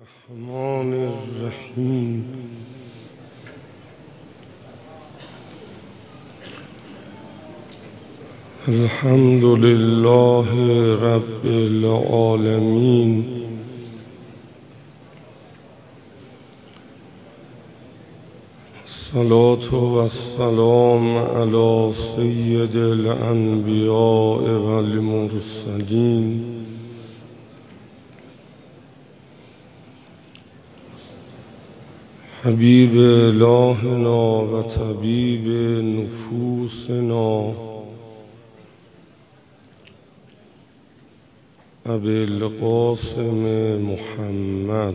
الرحمن الرحیم. الحمد لله رب العالمین. الصلاة والسلام علی سید الانبیاء والمرسلین حبیب الهنا و طبیب نفوسنا ابی القاسم محمد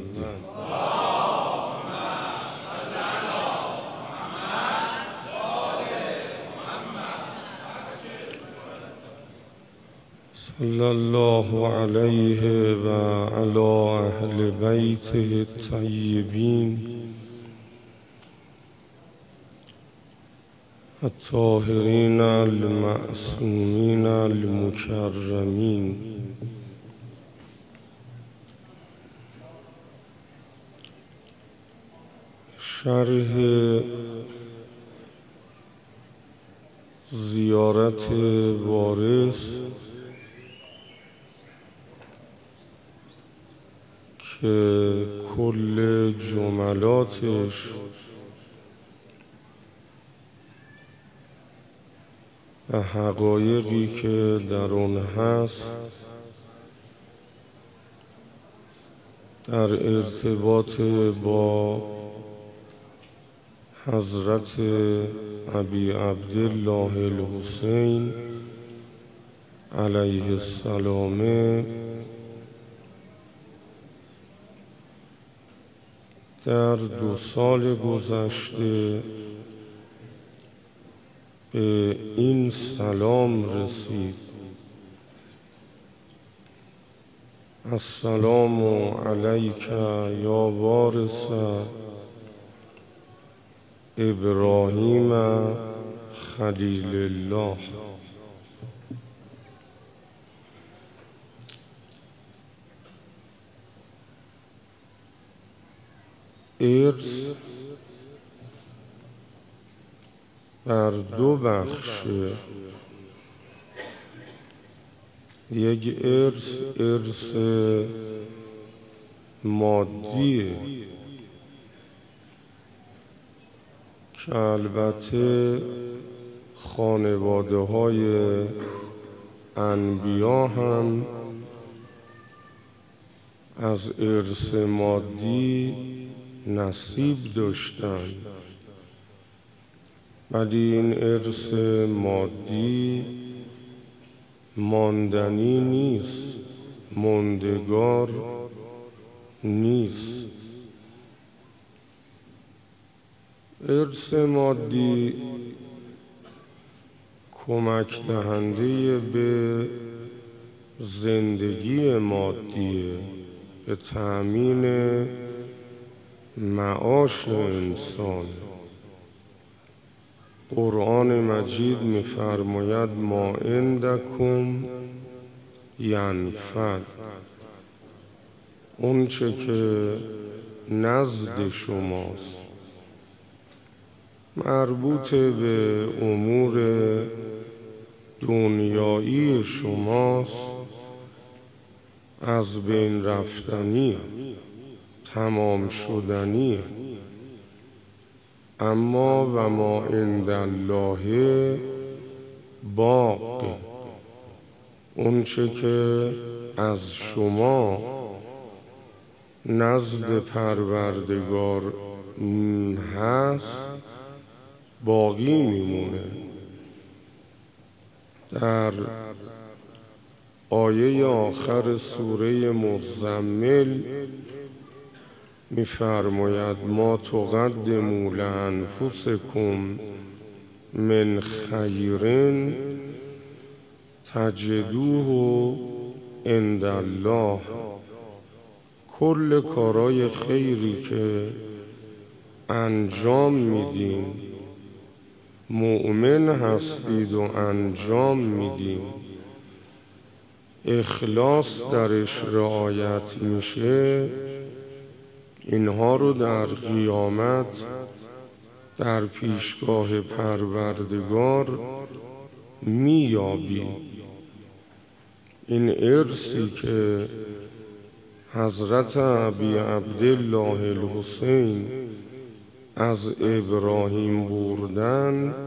صلی الله علیه و علی اهل بیته الطیبین الطاهرین المعصومین المکرمین. شرح زیارت وارث که کل جملاتش و حقایقی که در آن هست در ارتباط با حضرت ابی عبدالله الحسین علیه السلام در 2 سال گذشته به این سلام رسید: السلام علیک یا وارث ابراهیم خلیل الله. ارث بر 2 بخشه. یک ارث مادیه که البته خانواده های انبیا هم از ارث مادی نصیب داشتند، ولی این ارث مادی ماندنی نیست، ماندگار نیست. ارث مادی کمک دهنده به زندگی مادیه، به تأمین معاش انسان. قرآن مجید می‌فرماید ما عندکم ینفد. اون چه که نزد شماست مربوط به امور دنیایی شماست از بین رفتنی، تمام شدنی. اما و ما عند الله باق. اون چه که از شما نزد پروردگار هست باقی میمونه. در آیه آخر سوره مزمل می‌فرماید ما تقدموا لانفسکم من خیر تجدوه عند الله. کل کارای خیری که انجام میدین، مؤمن هستید و انجام میدین، اخلاص درش رعایت میشه، اینها رو در قیامت در پیشگاه پروردگار می‌یابید. این ارثی که حضرت ابی عبدالله الحسین از ابراهیم بردن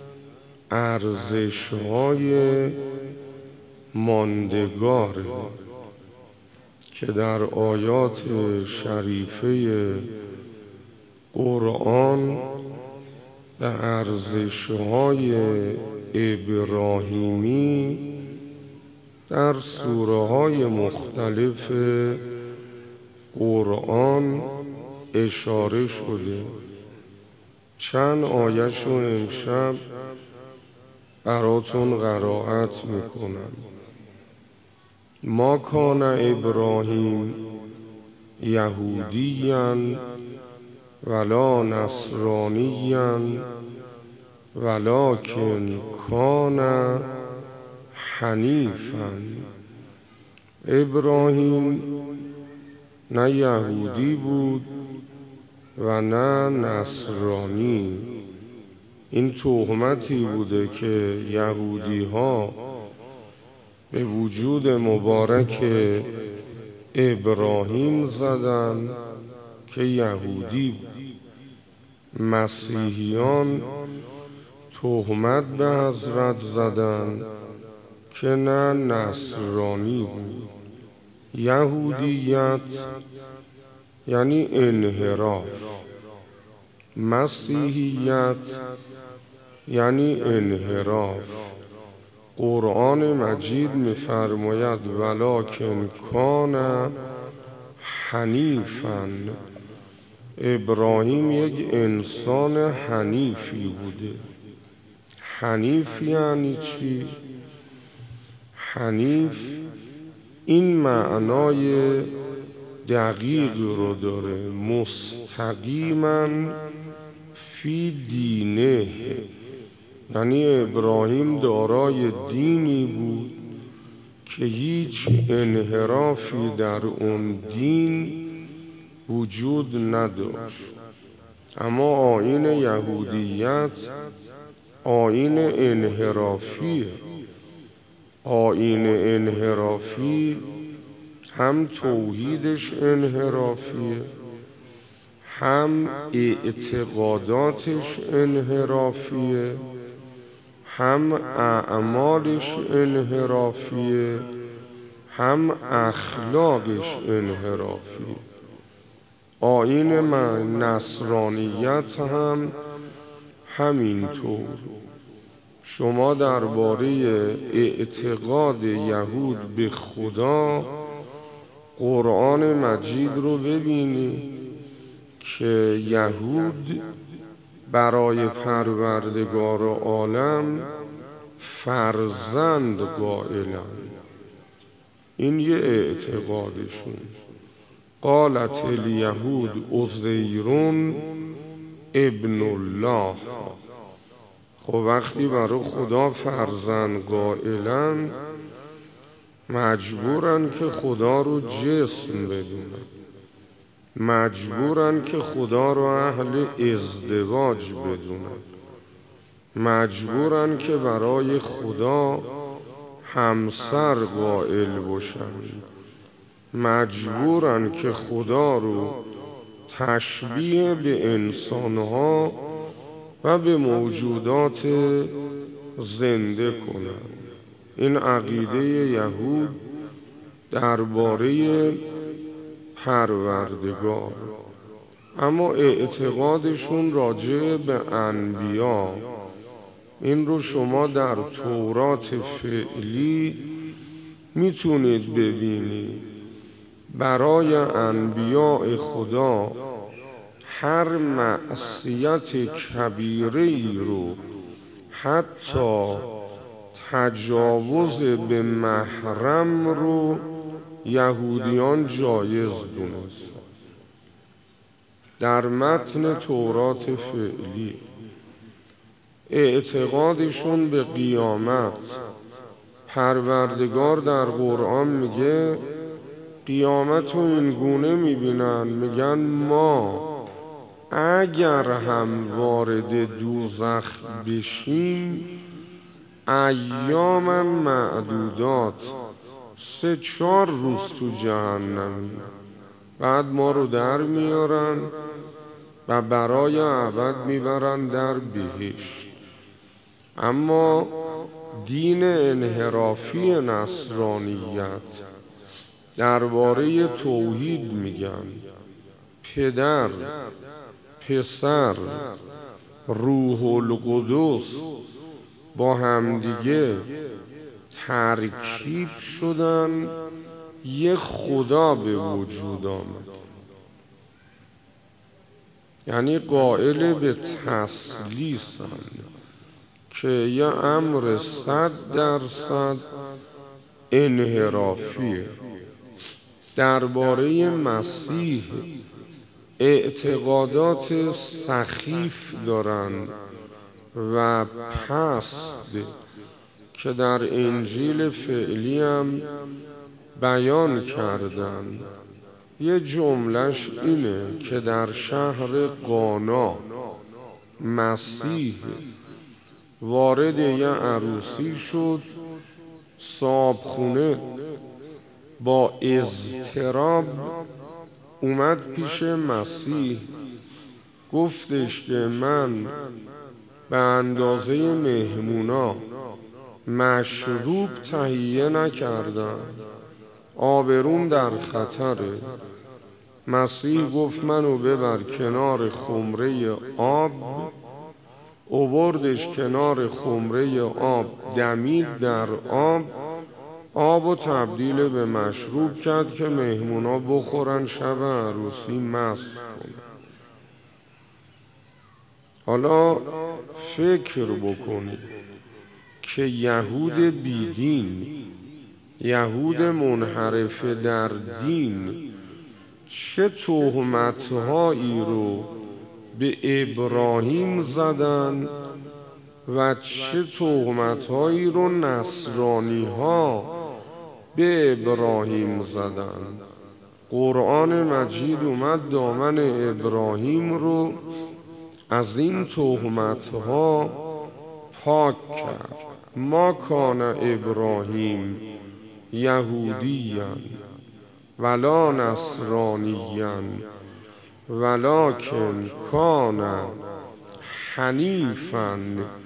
ارزش‌های ماندگاره که در آیات شریفه قرآن به ارزش‌های ابراهیمی در سوره‌های مختلف قرآن اشاره شده. چند آیه‌شو امشب براتون قرائت میکنم. ما کان ابراهیم یهودیاً ولا نصرانیاً ولکن کان حنیفاً. ابراهیم نه یهودی بود و نه نصرانی. این تهمتی بوده که یهودی ها به وجود مبارک ابراهیم زدن که یهودی بود. مسیحیان تهمت به حضرت زدن که نه نصرانی بود. یهودیت یعنی انحراف، مسیحیت یعنی انحراف. قرآن مجید می‌فرماید ولکن کان حنیفاً. ابراهیم یک انسان حنیفی بوده. حنیف یعنی چی؟ حنیف این معنای دقیق رو داره، مستقیما فی دینه، یعنی ابراهیم دارای دینی بود که هیچ انحرافی در اون دین وجود نداشت. اما آیین یهودیت آیین انحرافیه. آیین انحرافی هم توحیدش انحرافیه، هم اعتقاداتش انحرافیه، هم اعمالش انحرافیه، هم اخلاقش انحرافیه. آیین نصرانیت هم همینطور. شما درباره اعتقاد یهود به خدا قرآن مجید رو ببینید که یهود برای پروردگار عالم فرزند قائلند. این یه اعتقادشون. قالت الیهود عزیر ابن الله. خب وقتی برای خدا فرزند قائلن مجبورن که خدا رو جسم بدونن، مجبورن که خدا رو اهل ازدواج بدونن، مجبورن که برای خدا همسر قائل باشن، مجبورن که خدا رو تشبیه به انسانها و به موجودات زنده کنن. این عقیده یهود درباره پروردگار. اما اعتقادشون راجع به انبیا، این رو شما در تورات فعلی میتونید ببینید. برای انبیاء خدا هر معصیت کبیره‌ای رو، حتی تجاوز به محرم رو، یهودیان جایز دونستن. در متن تورات فعلی اعتقادشون به قیامت، پروردگار در قرآن میگه قیامت رو این گونه میبینن، میگن ما اگر هم وارد دوزخ بشیم ایاما معدودات 3-4 روز تو جهنمی، بعد ما رو در میارن و برای ابد میبرن در بهشت. اما دین انحرافی نصرانیت درباره توحید میگن پدر، پسر، روح القدس با همدیگه ترکیب شدن، یه خدا به وجود آمد. یعنی قائل به تثلیثن که یه امر 100% انحرافیه. درباره مسیح اعتقادات سخیف دارن و پست که در انجیل فعلی هم بیان کردن. یه جملهش اینه که در شهر قانا مسیح وارد یه عروسی شد، صاحبخونه با اضطراب اومد پیش مسیح، گفتش که من به اندازه مهمونا مشروب تهیه نکردم، آبروم در خطره. مسیح گفت منو ببر کنار خمره آب. آوردش کنار خمره آب، دمید در آب و تبدیل به مشروب کرد که مهمونا بخورن شب عروسی مست کنن. حالا فکر بکنید که یهود بیدین، یهود منحرف در دین، چه تهمت‌هایی رو به ابراهیم زدن و چه تهمت‌هایی رو نصرانی‌ها به ابراهیم زدن. قرآن مجید اومد دامن ابراهیم رو از این تهمت‌ها پاک کرد. ما کان ابراهیم یهودیاً ولا نصرانیاً ولکن کان حنیفاً.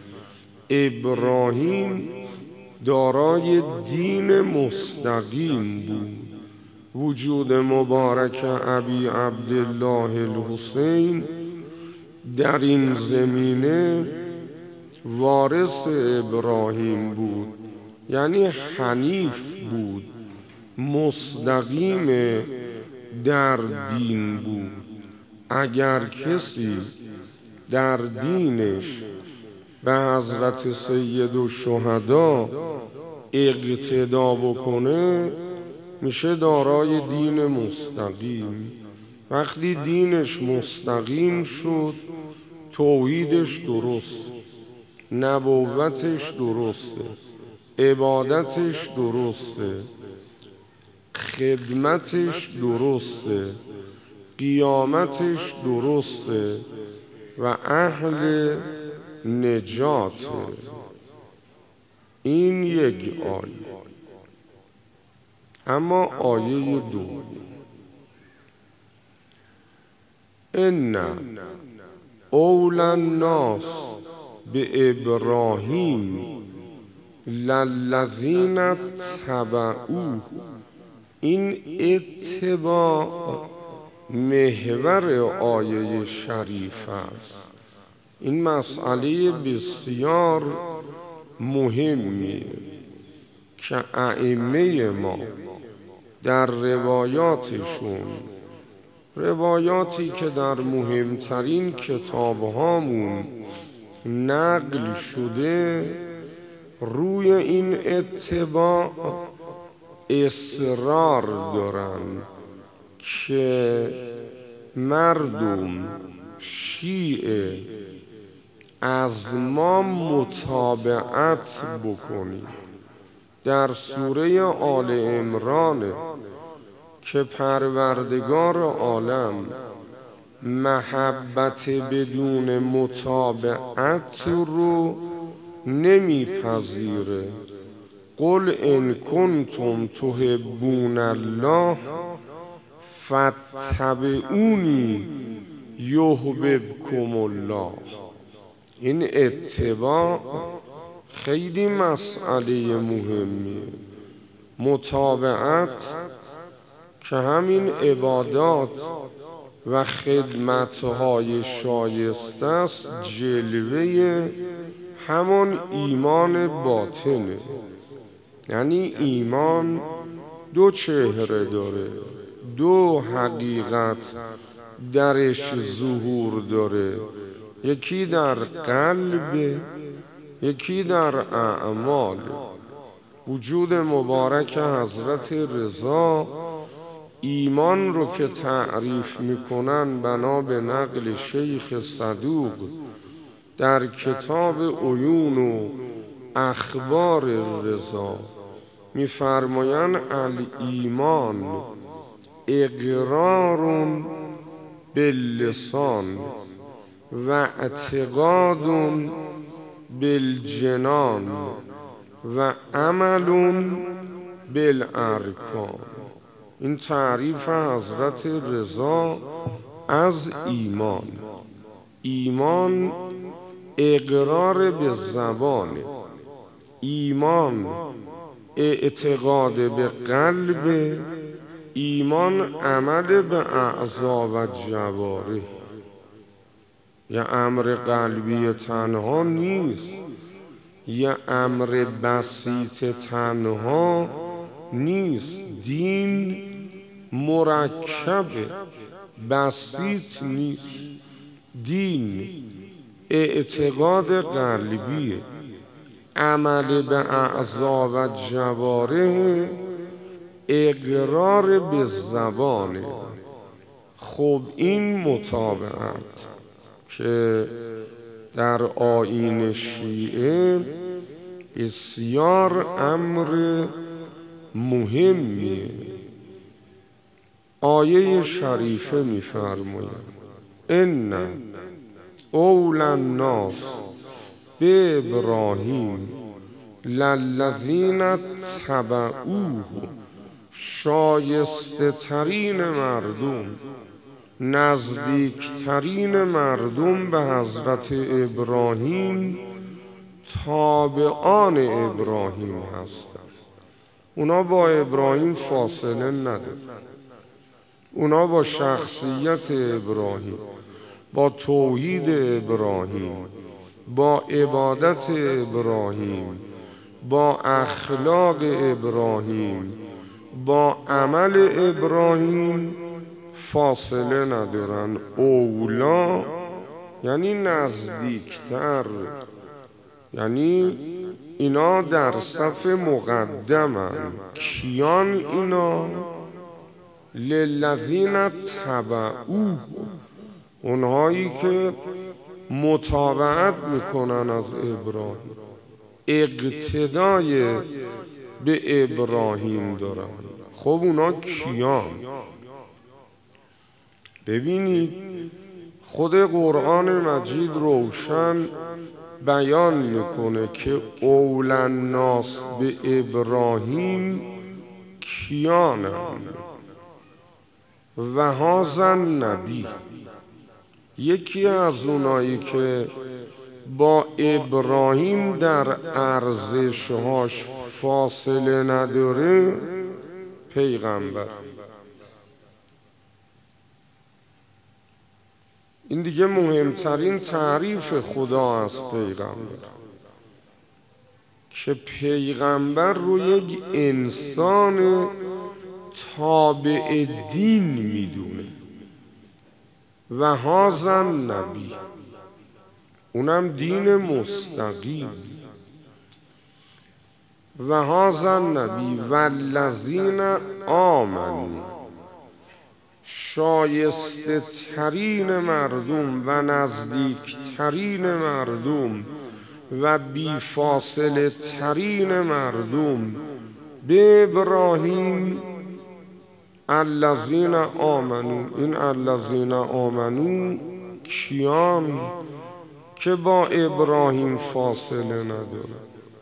ابراهیم دارای دین مستقیم بود. وجود مبارک ابی عبدالله الحسین در این زمینه وارث ابراهیم بود، یعنی حنیف بود، مستقیم در دین بود. اگر کسی در دینش به حضرت سید الشهدا اقتدا بکنه میشه دارای دین مستقیم. وقتی دینش مستقیم شد توحیدش درست، نبوتش درسته، عبادتش درسته، خدمتش درسته، قیامتش درسته و اهل نجاته. این یک آیه. اما آیه 2: ان اول الناس به ابراهیم للذین اتبعوه. این اتباع محور آیه شریف است. این مسئله بسیار مهمیه که ائمه ما در روایاتشون، روایاتی که در مهمترین کتابهامون نقل شده، روی این اتباع اصرار دارن که مردم شیعه از ما متابعت بکنید. در سوره آل عمران که پروردگار عالم محبت بدون متابعت رو نمیپذیره. قل ان کنتم تحبون الله فاتبعونی یحببکم الله. این اتباع خیلی مسئله مهمیه. متابعت که همین عبادات و خدمتهای شایسته است جلوه همان ایمان باطنه. یعنی ایمان دو چهره داره، دو حقیقت درش ظهور داره، یکی در قلب، یکی در اعمال. وجود مبارک حضرت رضا ایمان رو که تعریف میکنن بنا به نقل شیخ صدوق در کتاب عیون و اخبار رضا میفرمایند الایمان اقرار باللسان و اعتقاد بالجنان و عمل بالارکان. این تعریف حضرت رضا از ایمان. ایمان اقرار به زبان، ایمان اعتقاد به قلب، ایمان عمل به اعضا و جوارح. یه امر قلبی تنها نیست، یه امر بسیط تنها نیست. دین مرکبه، بسیط نیست. دین اعتقاد قلبیه، عمل به اعضا و جوارح، اقرار به زبانه. خب این متابعت که در آیین شیعه بسیار امر مهمیه. آیه شریفه می‌فرماید ان اول الناس به ابراهیم للذین اتبعوه. شایسته ترین مردم، نزدیک ترین مردم به حضرت ابراهیم تابعان ابراهیم هستند. اونا با ابراهیم فاصله ندارن. اونا با شخصیت ابراهیم، با توحید ابراهیم، با عبادت ابراهیم، با اخلاق ابراهیم، با عمل ابراهیم فاصله ندارن. اولا یعنی نزدیکتر، یعنی اینا در صف مقدمن. کیان اینا؟ للذین تبعوه، اونهایی که متابعت میکنن از ابراهیم، اقتدای به ابراهیم دارن. خب اونا کیان؟ ببینید خود قرآن مجید روشن بیان میکنه که اول الناس به ابراهیم کیانند. و هذا النبی، یکی از اونایی که با ابراهیم در ارزشهاش فاصله نداره پیغمبر. این دیگه مهمترین تعریف خدا از پیغمبر، که پیغمبر رو یک انسان تابع دین میدونه. و هذا النبی، اونم دین مستقیم. و هذا النبی والذین آمنوا، شایسته ترین مردم و نزدیک ترین مردم و بیفاصله ترین مردم به ابراهیم الذین آمنو، این الذین آمنو کیان که با ابراهیم فاصله ندارن.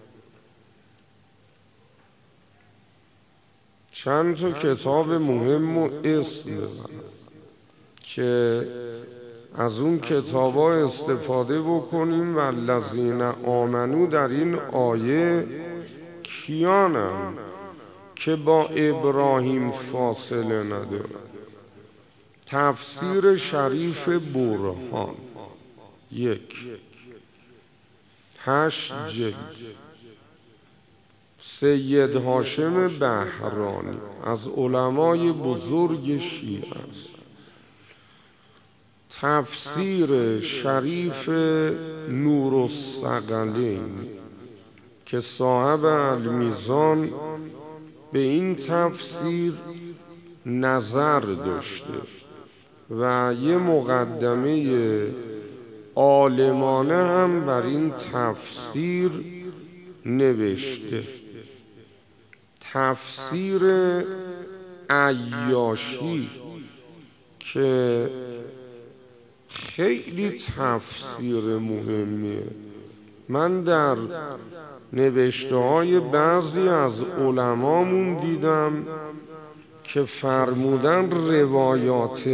چند تا کتاب مهم و اسم بزنم که از اون کتابا استفاده بکنیم. و الذین آمنو در این آیه کیانم که با ابراهیم فاصله ندارن. تفسیر شریف برهان 8 جلد، سید هاشم بهرانی از علمای بزرگ شیعه است. تفسیر شریف نورالثقلین که صاحب المیزان به این تفسیر نظر داشته و یه مقدمه عالمانه هم بر این تفسیر نوشته. تفسیر عیاشی که خیلی تفسیر مهمیه. من در نوشته های بعضی از علمامون دیدم که فرمودن روایات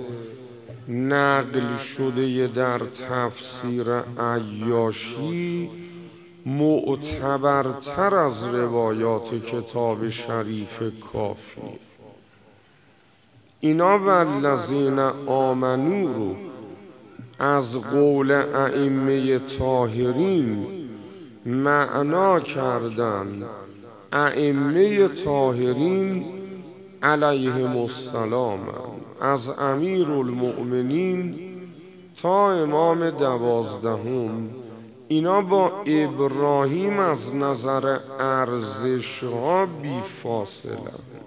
نقل شده در تفسیر عیاشی معتبرتر از روایات کتاب شریف کافی. اینا والذین آمنو رو از قول ائمه طاهرین معنا کردن. ائمه طاهرین علیهم السلام از امیر المؤمنین تا امام 12، اینا با ابراهیم از نظر ارزش ها بی فاصله،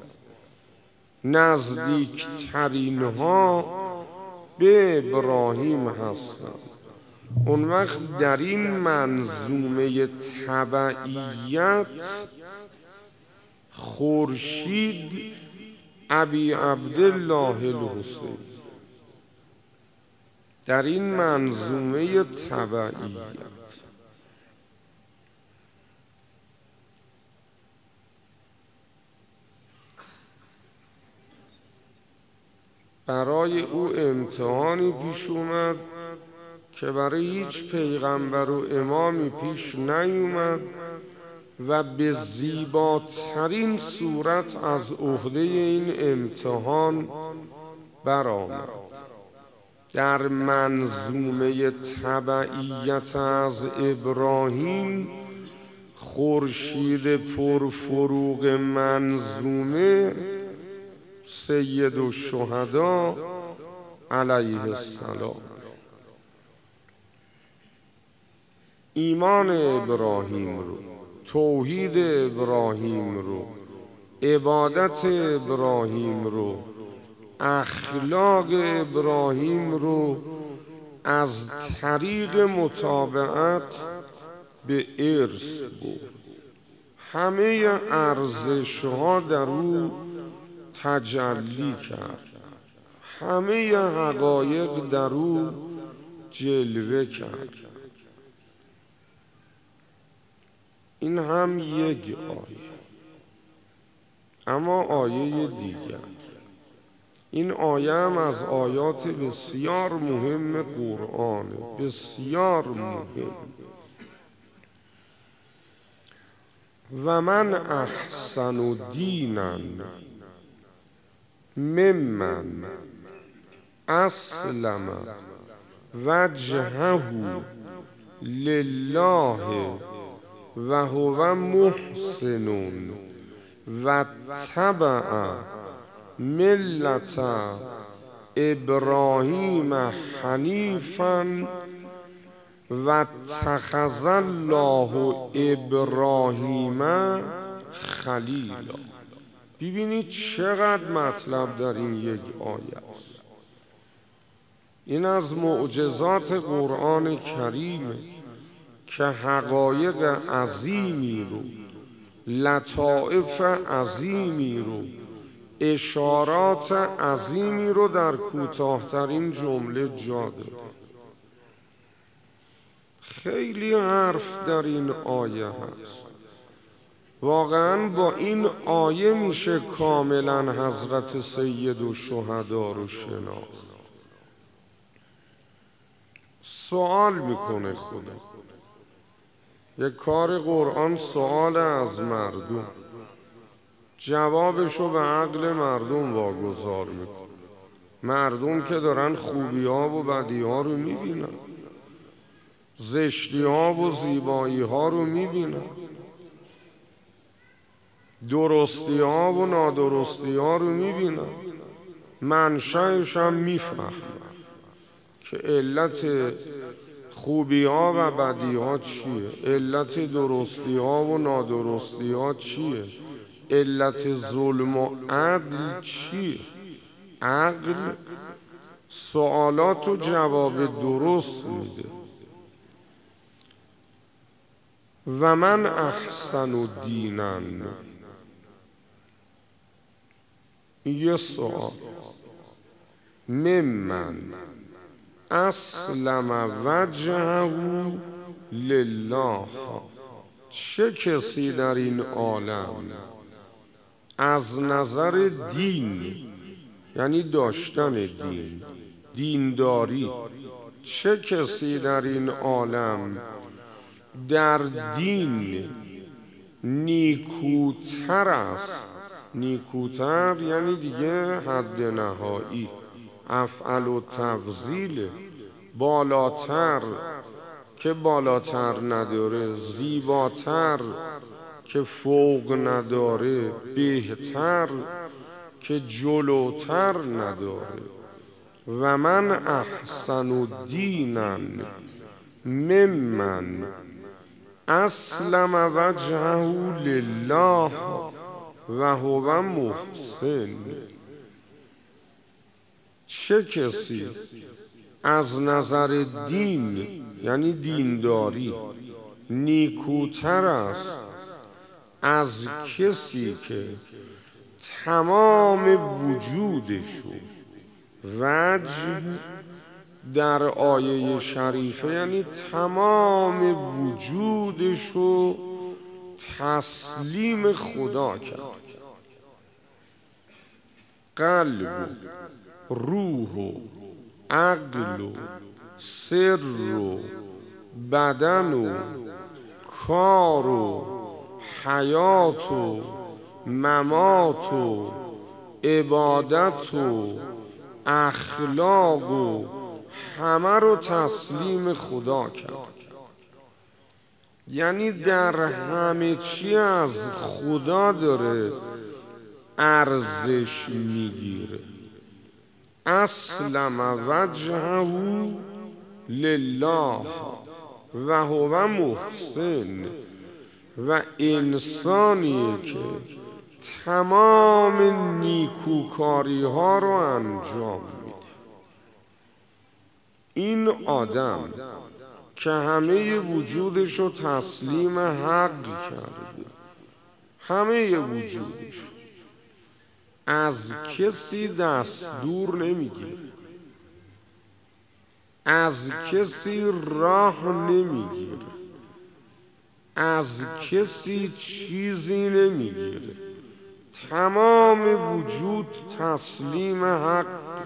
نزدیکترین ها به ابراهیم هستند. اون وقت در این منظومه تبعیت خورشید ابی عبدالله الحسین، در این منظومه تبعیت برای او امتحانی پیش اومد که برای هیچ پیغمبر و امامی پیش نیومد و به زیباترین صورت از عهده این امتحان برآمد. در منظومه تبعیت از ابراهیم خورشید پرفروغ منظومه سید الشهدا علیه السلام. ایمان ابراهیم رو، توحید ابراهیم رو، عبادت ابراهیم رو، اخلاق ابراهیم رو از طریق متابعت به ارث برد. همه ارزش‌ها در او تجلی کرد، همه حقایق در او جلوه کرد. این هم یک آیه. اما آیه دیگر، این آیه هم از آیات بسیار مهم قرآنه، بسیار مهم. و من احسن دینا ممن اسلم وجهه لله و هو محسن و تبع ملت ابراهیم حنیفا و اتخذ الله ابراهیم خلیلا. ببینید چقدر مطلب در این یک آیه است. این از معجزات قرآن کریم که حقایق عظیمی رو، لطائف عظیمی رو اشارات عظیمی رو در کوتاه‌ترین جمله جا داده. خیلی حرف در این آیه هست. واقعا با این آیه میشه کاملا حضرت سید الشهدا رو شناخت. سوال میکنه خدا، یک کار قرآن سوال از مردم، جوابشو به عقل مردم واگذار میکنه. مردم که دارن خوبی ها و بدی ها رو میبینن، زشتی ها و زیبایی ها رو میبینن، درستی ها و نادرستی ها رو میبینن، منشأش هم میفهمن که علت خوبی ها و بدی ها چیه، علت درستی ها و نادرستی ها چیه، علت ظلم و عدل چیه. عقل سوالات و جواب درست میده. و من احسن دینا، یه سوال، ممن اسلم وجهه لله، چه کسی در این عالم از نظر دین، یعنی داشتن دین، دینداری، چه کسی در این عالم در دین نیکوتر است. نیکوتر یعنی دیگه حد نهایی، افعل و تفضیل، بالاتر که بالاتر نداره، زیباتر که فوق نداره، بهتر که جلوتر نداره. و من احسن دینا ممن اسلم وجهه لله و هو محسن. چه کسی از نظر دین، یعنی دینداری، نیکوتر است از کسی که تمام وجودشو، وجه در آیه شریفه یعنی تمام وجودشو تسلیم خدا کرد. قلب و روح و عقل و سر و بدن و کار و حیات و ممات و عبادت و اخلاق و همه رو تسلیم خدا کرد. یعنی در همه چی از خدا داره ارزش میگیره. اسلم وجهه لله و هو محسن، و انسانیه که تمام نیکوکاری ها رو انجام میده. این آدم که همه وجودش رو تسلیم حق کرده، همه وجودش، از کسی دستور نمیگیره، از کسی راه نمیگیره، از کسی چیزی نمیگیره، تمام وجود تسلیم حق.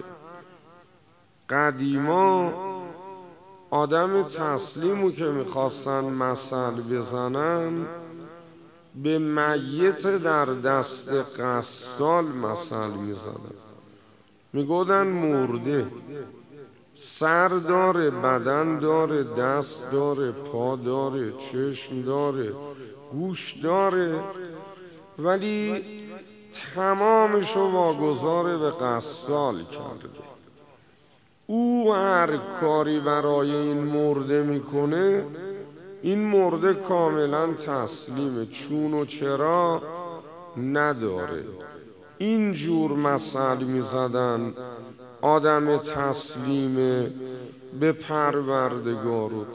قدیما آدم تسلیمو که میخواستن مثل بزنن، به میت در دست غسال مثل میزدن. میگودن مرده، سر داره، بدن داره، دست داره، پا داره، چشم داره، گوش داره، ولی تمامشو واگذار به غسال کرده. او هر کاری برای این مرده میکنه، این مرده کاملا تسلیمه، چون و چرا نداره. این جور مثل میزدن آدم تسلیم به پروردگار. و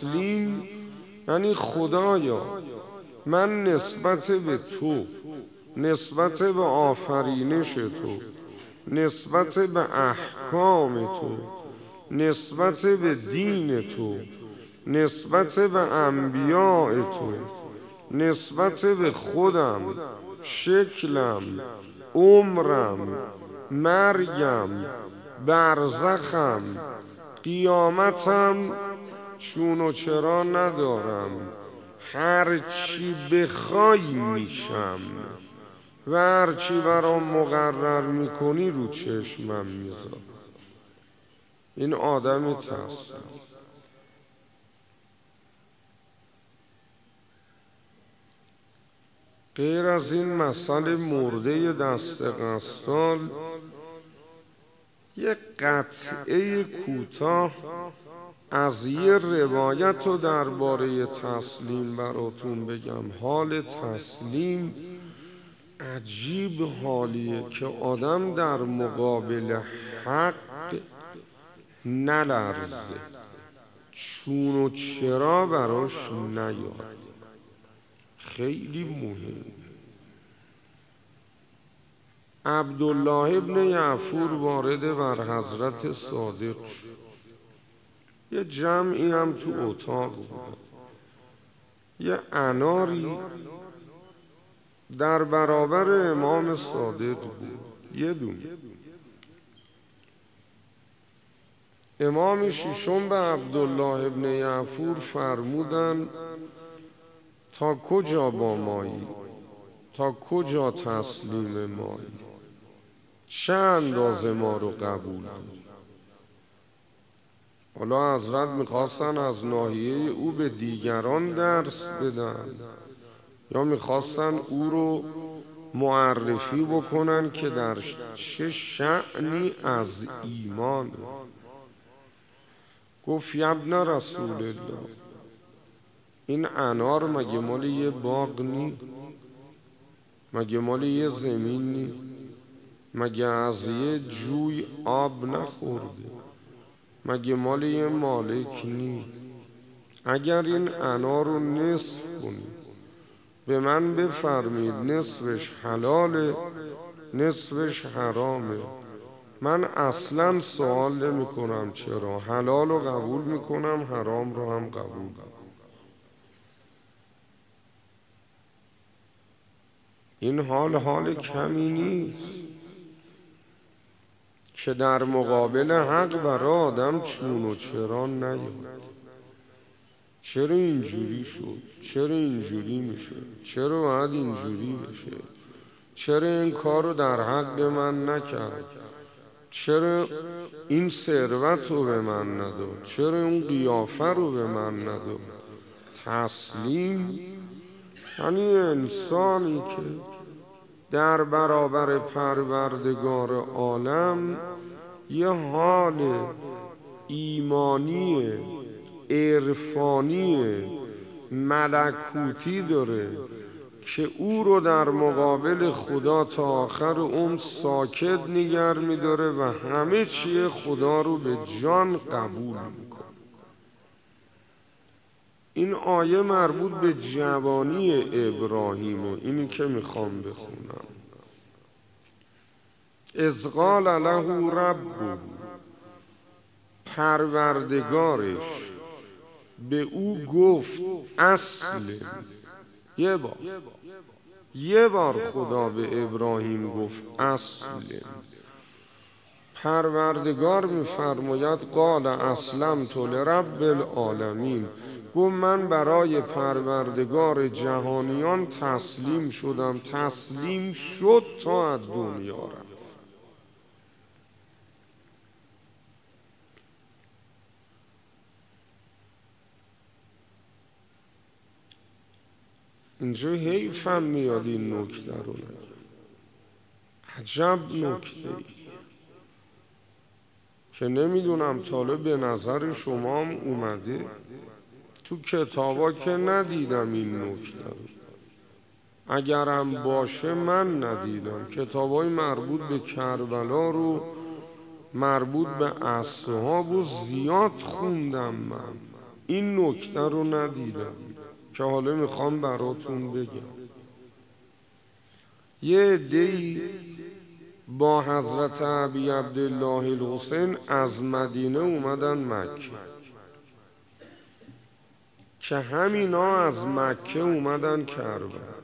تسلیم یعنی خدایا من نسبت به تو نسبت به آفرینش تو، نسبت به احکام تو، نسبت به دین تو، نسبت به انبیاء تو، نسبت به خودم، شکلم، عمرم، مرگم، برزخم، قیامتم چون و چرا ندارم، هرچی بخوای میشم و هرچی برام مقرر میکنی رو چشمم میذار. این آدم تسلیم. غیر از این مسئله مرده دست غسال یک قطعه کوتاه از یه روایت رو درباره تسلیم براتون بگم. حال تسلیم عجیب حالیه که آدم در مقابل حق نلرزه، چون و چرا براش نیاد. خیلی مهم. عبدالله ابن یعفور وارد بر حضرت صادق شد. یه جمعی هم تو اتاق بود. یه اناری در برابر امام صادق بود، یه دونه. امام ششم به عبدالله ابن یعفور فرمودن تا کجا با مایی؟ تا کجا تسلیم مایی؟ چه اندازه ما رو قبول داری؟ حالا حضرت میخواستن از ناحیه او به دیگران درس بدن یا میخواستن او رو معرفی بکنن که در چه شأنی از ایمان. گفت ابن رسول الله، این انار مگه مال یه باغ نی؟ مگه مال یه زمین نی؟ مگه از یه جوی آب نخورده؟ مگه مال یه مالک نی؟ اگر این انار رو نصف کنید به من بفرمید نصفش حلاله نصفش حرامه، من اصلا سوال نمی کنم چرا، حلال رو قبول میکنم، حرام رو هم قبول میکنم. این حال کمی نیست که در مقابل حق برای آدم چون و چرا نیاد. چرا اینجوری شد؟ چرا اینجوری میشه؟ چرا باید اینجوری بشه؟ چرا این کار رو در حق من نکرد؟ چرا این ثروت رو به من نداد؟ چرا اون قیافه رو به من نداد؟ تسلیم یعنی انسانی که در برابر پروردگار عالم یه حال ایمانی عرفانی ملکوتی داره که او رو در مقابل خدا تا آخر عمر ساکت نگه می‌داره و همه چیه خدا رو به جان قبول میکنه. این آیه مربوط به جوانی ابراهیمه، اینی که میخوام بخونم. اذ قال له ربه، پروردگارش به او گفت اسلم. یه بار خدا به ابراهیم گفت اسلم. پروردگار میفرماید قال اسلمت لرب العالمین، گفت من برای پروردگار جهانیان تسلیم شدم. تسلیم شد تا از دنیا رفت. اینجا حیفم میاد این نکته رو نگم. عجب نکته ای که نمیدونم تا به نظر شما هم اومده. تو کتابا که ندیدم این نکته رو، اگرم باشه من ندیدم. کتابای مربوط به کربلا رو، مربوط به اصحاب و زیاد خوندم، من این نکته رو ندیدم که حالا میخوام براتون بگم. یه عده‌ای با حضرت ابی عبدالله الحسین از مدینه اومدن مکه، که همینا از مکه اومدن کربلا.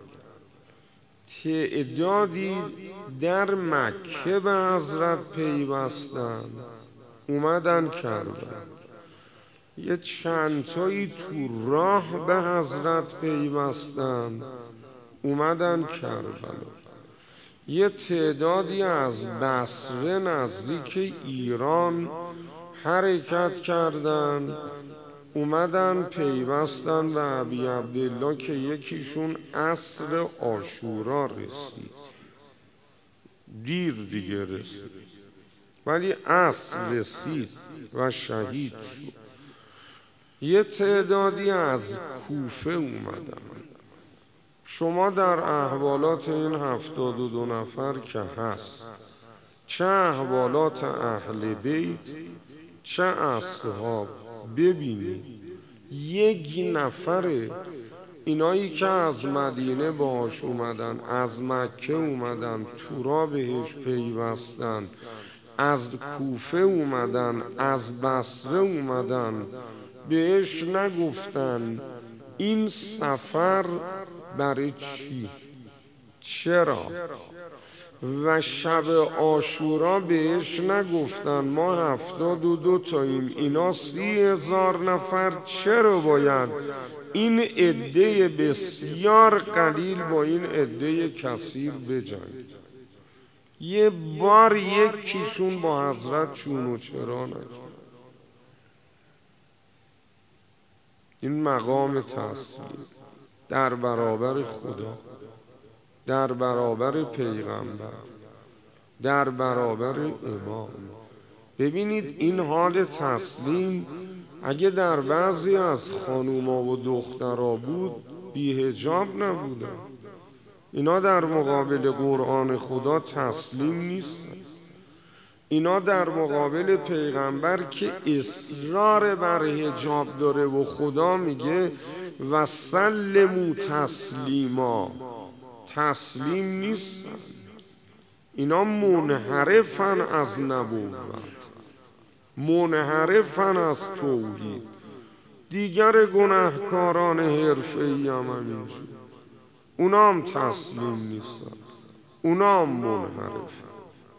تعدادی در مکه به حضرت پیوستن اومدن کربلا، یه چند تایی تو راه به حضرت پیوستن اومدن کربلا. یه تعدادی از بصره نزدیک ایران حرکت کردن اومدن پیوستن به ابی عبدالله که یکیشون عصر عاشورا رسید، دیر دیگه رسید ولی عصر رسید و شهید شد. یه تعدادی از کوفه اومدن. شما در احوالات این 72 نفر که هست، چه احوالات اهل بیت چه اصحاب، ببینید یک نفره اینایی که از مدینه باهاش اومدن، از مکه اومدن، تورا بهش پیوستن، از کوفه اومدن، از بصره اومدن، بهش نگفتن این سفر برای چی؟ چرا؟ و شب عاشورا بهش نگفتن ما 72 تاییم اینا 30,000 نفر، چرا باید این عده بسیار قلیل با این عده کثیر بجنگن؟ یه بار یکیشون با حضرت چون و چرا نکرد. این مقام تسلیم در برابر خدا، در برابر پیغمبر، در برابر امام. ببینید این حال تسلیم اگه در بعضی از خانوما و دخترها بود بی‌حجاب نبودن. اینا در مقابل قرآن خدا تسلیم نیستن. اینا در مقابل پیغمبر که اصرار بر حجاب داره و خدا میگه و سلموا تسلیما، تسلیم نیستن. اینا منحرفن از نبوت، منحرفن از توحید. دیگر گناهکاران حرفه‌ای هم همینجور، اونا هم تسلیم نیستن، اونا هم منحرفن.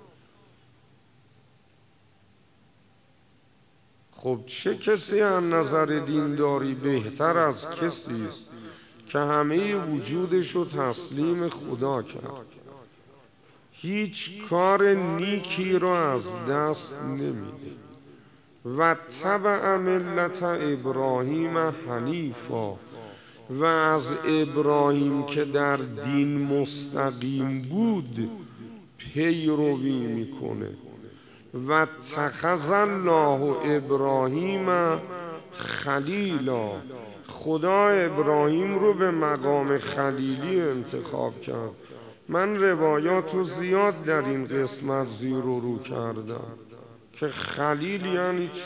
خب چه کسی از نظر دینداری بهتر از کسی است که همه وجودش رو تسلیم خدا کرد، هیچ کار نیکی رو از دست نمیده و تبع ملت ابراهیم حنیفا، و از ابراهیم که در دین مستقیم بود پیروی میکنه. و اتخذ الله ابراهیم خلیلا، خدا ابراهیم رو به مقام خلیلی انتخاب کرد. من روایات رو زیاد در این قسمت زیر و رو کردم که خلیل یعنی چی؟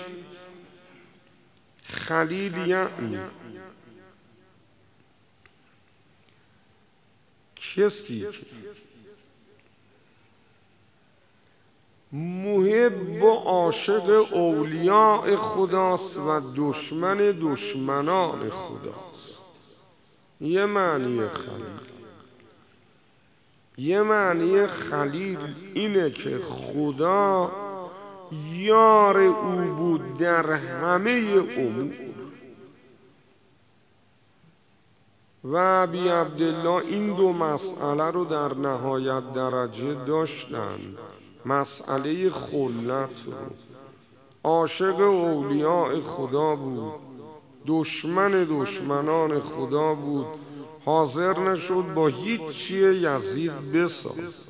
خلیل یعنی کسی که محب و عاشق اولیاء خداست و دشمن دشمنان خداست. یه معنی خلیل. یه معنی خلیل اینه که خدا یار او بود در همه امور. و ابی عبدالله این دو مسئله رو در نهایت درجه داشتن. مسئله خلت رو، عاشق اولیاء خدا بود، دشمن دشمنان خدا بود، حاضر نشد با هیچ چیه یزید بساز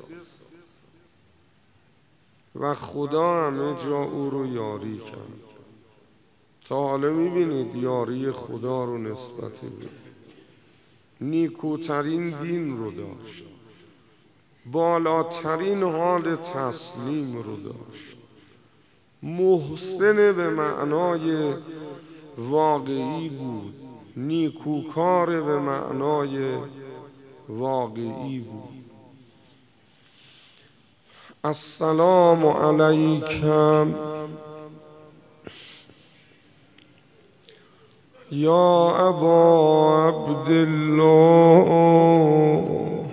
و خدا همه جا او رو یاری کرد. تا حالا میبینید یاری خدا رو نسبت به نیکوترین دین رو داشت، بالاترین حال تسلیم رو داشت، محسن به معنای واقعی بود، نیکوکار به معنای واقعی بود. السلام عليك يا أبا عبد الله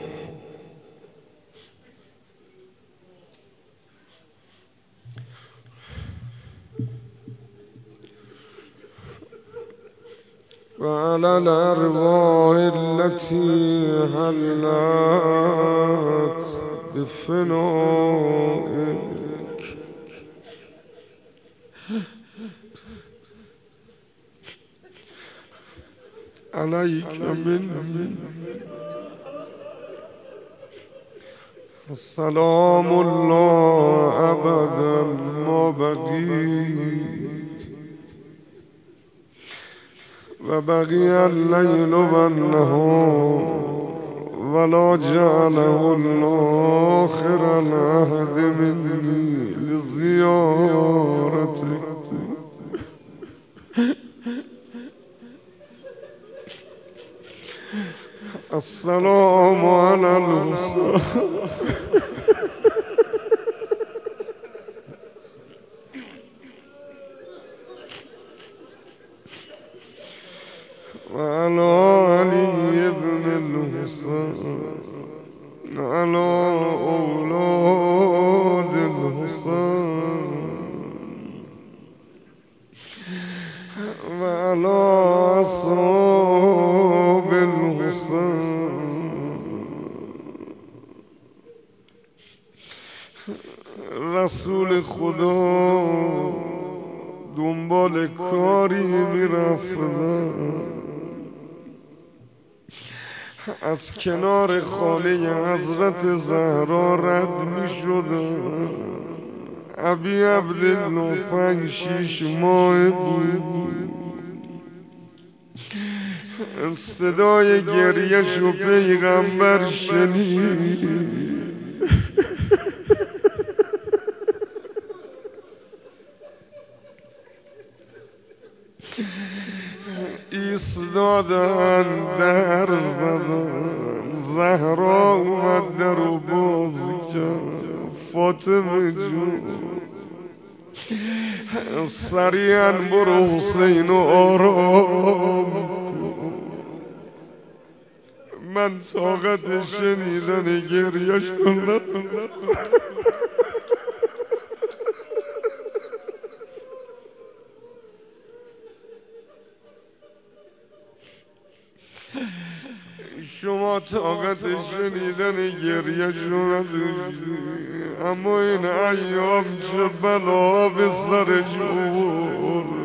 وعلى الأرواح التي هلت بفنائك عليك مني السلام الله أبدا ما بقيت وبقي الليل والنهار ولا جعله الله آخر العهد مني لزيارتك السلام على الحسين وعلى علي بن الحسين على أولاد الحسين وعلى أصحاب الحسين رسول خدا دنبال کاری میرفتن از کنار خانه حضرت زهرا رد می شدن ابی عبدالله 5-6 ماه بود صدای گریه‌ش و پیغمبر شنید ایستادن در زدن زهرا اومد در رو باز کرد فاطمه جون سریعا برو حسین و آرام من طاقت شنیدن گریه‌ش ندارم شما طاقت شنیدن گریه‌شو نداشتی اما این ایام چه بلا به سرش آورد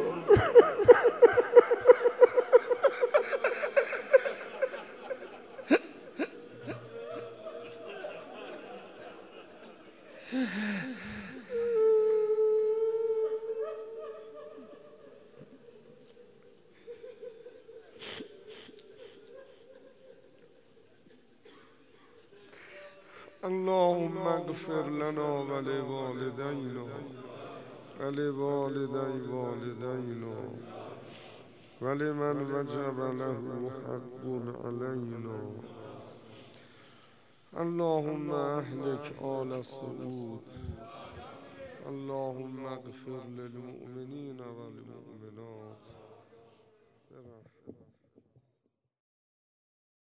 اللهم اغفر لنا ولوالدينا ولوالدي والدينا ولمن وجب له حق علينا اللهم اهلك آل سعود اللهم اغفر للمؤمنين والمؤمنات